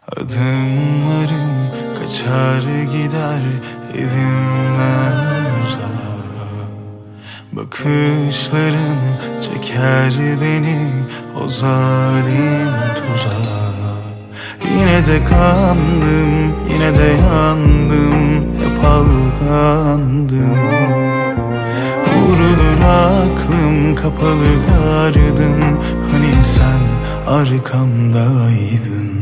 Adımlarım kaçar gider evimden uzağa. Bakışların çeker beni o zalim tuzağa. Yine de kandım, yine de yandım, hep aldandım. Vurulur aklım, kapalı gardım, hani sen arkamdaydın.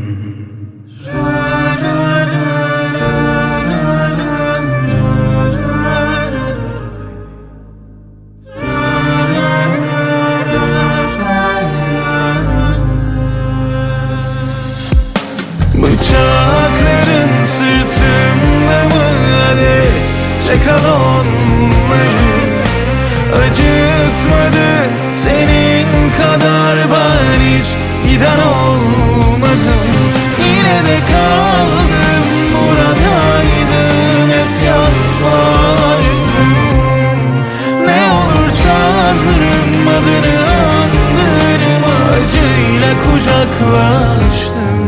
Bıçakların sırtımda mı, hadi çek al onları. Acıtmadı senin kadar ben hiç giden olmadım. Yine de kaldım, buradaydın, hep yalvardım. Ne olur Tanrım adını andırma, acıyla kucaklaştım.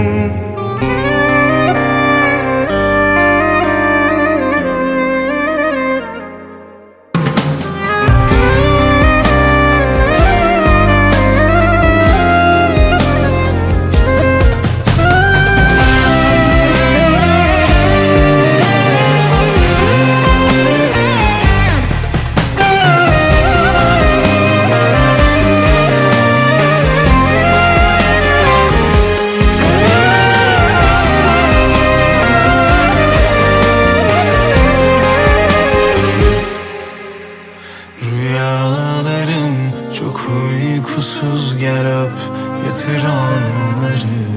Rüyalarım çok uykusuz, gel öp yatır onları.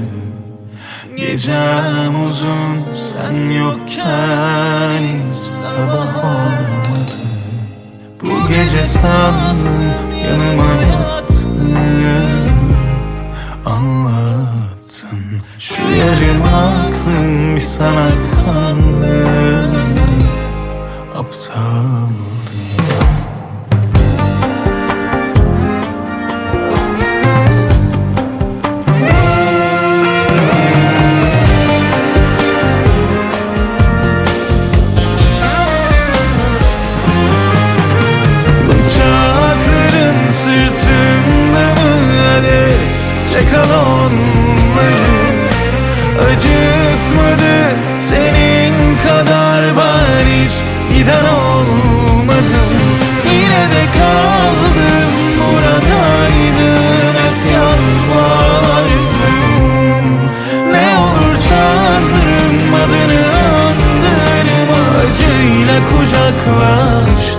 Gecem uzun sen yokken hiç sabah olmadı. Bu gece sandım yanıma yattın, anlattın. Şu yarım aklım bir sana kandı, aptaldım. Sırtımda mı, hadi çek al onları. Acıtmadı senin kadar ben hiç giden olmadım. Yine de kaldım, buradaydın, hep yalvardım. Ne olur Tanrım adını andırma, acıyla kucaklaştım.